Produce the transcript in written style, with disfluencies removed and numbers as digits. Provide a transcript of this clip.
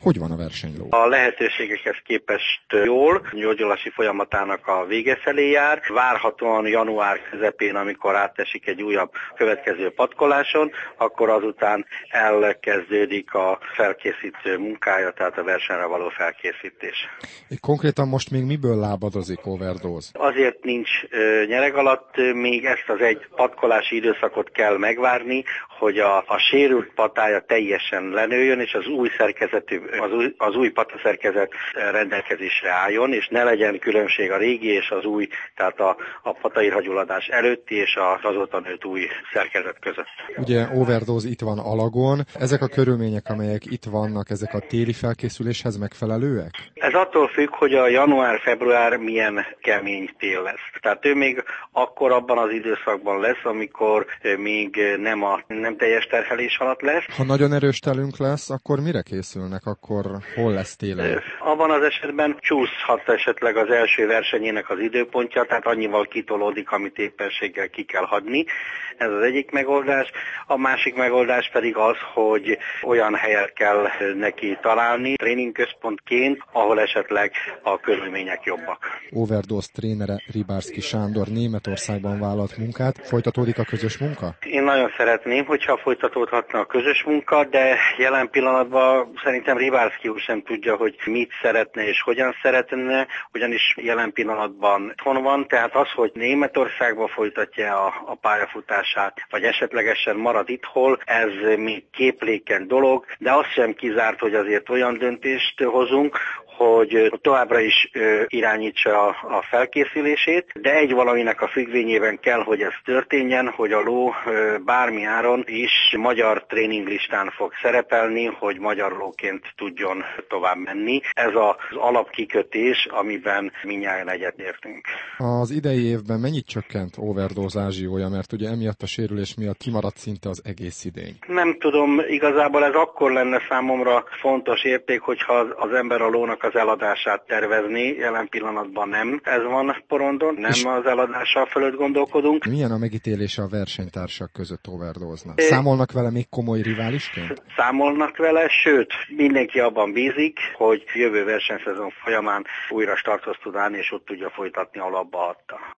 Hogy van a versenyló? A lehetőségekhez képest jól, gyógyulási folyamatának a vége felé jár. Várhatóan január közepén, amikor átesik egy újabb következő patkoláson, akkor azután elkezdődik a felkészítő munkája, tehát a versenyre való felkészítés. Konkrétan most még miből lábadozik Overdose? Azért nincs nyereg alatt, még ezt az egy patkolási időszakot kell megvárni, hogy a sérült patája teljesen lenőjön, és az új szerkezetű, az új pataszerkezet rendelkezésre álljon, és ne legyen különbség a régi és az új, tehát a patairhagyulladás előtti és az azóta nőtt új szerkezet között. Ugye Overdose itt van Alagon. Ezek a körülmények, amelyek itt vannak, ezek a téli felkészüléshez megfelelőek? Ez attól függ, hogy a január-február milyen kemény tél lesz. Tehát ő még akkor abban az időszakban lesz, amikor még nem teljes terhelés alatt lesz. Ha nagyon erős telünk lesz, akkor mire készülnek? Akkor hol lesz télen? Abban az esetben csúszhat esetleg az első versenyének az időpontja, tehát annyival kitolódik, amit éppenséggel ki kell hagyni. Ez az egyik megoldás. A másik megoldás pedig az, hogy olyan helyet kell neki találni, tréningközpontként, ahol esetleg a körülmények jobbak. Overdose trénere Rybárszky Sándor Németországban vállalt munkát. Folytatódik a közös munka? Én nagyon szeretném, hogyha folytatódhatna a közös munka, de jelen pillanatban szerintem Rybárszky úr sem tudja, hogy mit szeretne és hogyan szeretne, ugyanis jelen pillanatban otthon van, tehát az, hogy Németországban folytatja a pályafutását, vagy esetlegesen marad itthon, ez még képlékeny dolog, de azt sem kizárt, hogy azért olyan döntést hozunk, hogy továbbra is irányítsa a felkészülését, de egy valaminek a függvényében kell, hogy ez történjen, hogy a ló bármi áron is magyar tréninglistán fog szerepelni, hogy magyar lóként tudjon tovább menni. Ez az alapkikötés, amiben mindnyájan egyetértünk. Az idei évben mennyit csökkent Overdose ázsiója, mert ugye emiatt a sérülés miatt kimaradt szinte az egész idény? Nem tudom, igazából ez akkor lenne számomra fontos érték, hogyha az ember a lónak az eladását tervezni, jelen pillanatban nem. Ez van porondon, nem az eladással fölött gondolkodunk. Milyen a megítélése a versenytársak között Overdose-nak? Számolnak vele még komoly riválisként? Számolnak vele, sőt, mindenki abban bízik, hogy jövő versenyszezon folyamán újra starthoz tud állni, és ott tudja folytatni, ahol abba hagyta.